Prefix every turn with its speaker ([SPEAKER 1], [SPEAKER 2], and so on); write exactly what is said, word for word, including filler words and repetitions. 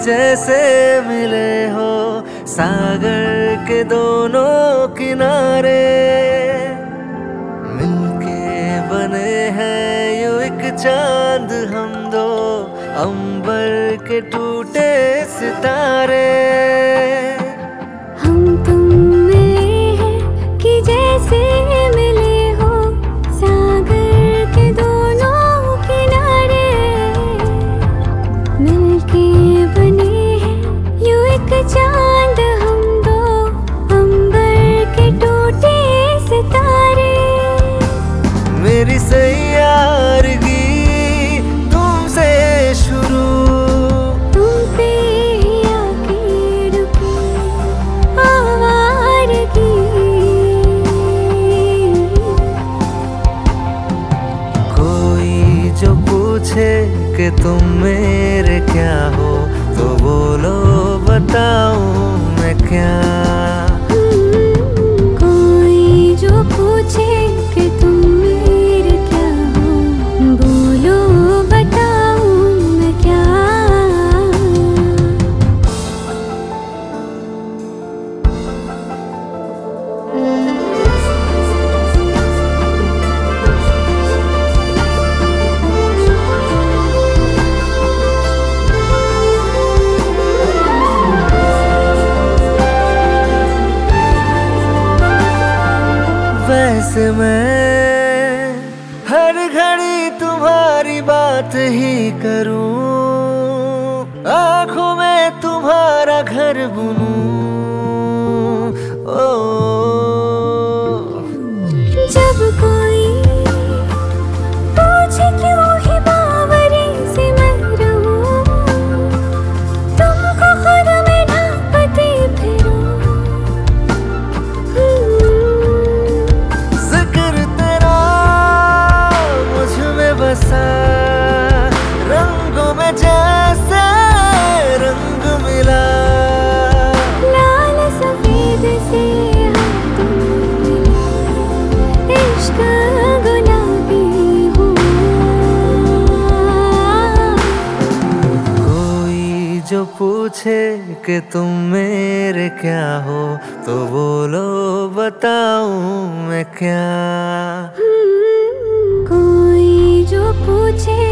[SPEAKER 1] जैसे मिले हो सागर के दोनों किनारे, मिलके बने हैं यूं एक चांद हम दो, अंबर के टूटे सितारे।
[SPEAKER 2] हम तुम मिले हैं कि जैसे मिले हो सागर के दोनों किनारे, मिलके बने हैं यूं एक चांद हम दो, अंबर के टूटे सितारे।
[SPEAKER 1] मेरी सैयारगी तुमसे शुरू,
[SPEAKER 2] तुम पे ही आके रुकी आवारगी।
[SPEAKER 1] कोई जो पूछे कि तुम मेरे क्या हो, तो बोलो बताऊं मैं क्या।
[SPEAKER 2] कोई जो पूछे कि तुम मेरे क्या हो, बोलो बताऊं मैं क्या।
[SPEAKER 1] वैसे मैं हर घड़ी तुम्हारी बात ही करूं, आंखों में तुम्हारा घर बुनूं। ओ
[SPEAKER 2] जब कोई पूछे क्यों ही बावरी से मैं रहूं, तुमको खुद में ढांपती फिरूं।
[SPEAKER 1] जिक्र तेरा मुझ में बसा, रंगों में जैसे रंग मिला।
[SPEAKER 2] लाल सफेद से हम तुम मिले, इश्क गुलाबी हुआ।
[SPEAKER 1] कोई जो पूछे कि तुम मेरे क्या हो, तो बोलो बताऊं मैं क्या।
[SPEAKER 2] कोई जो पूछे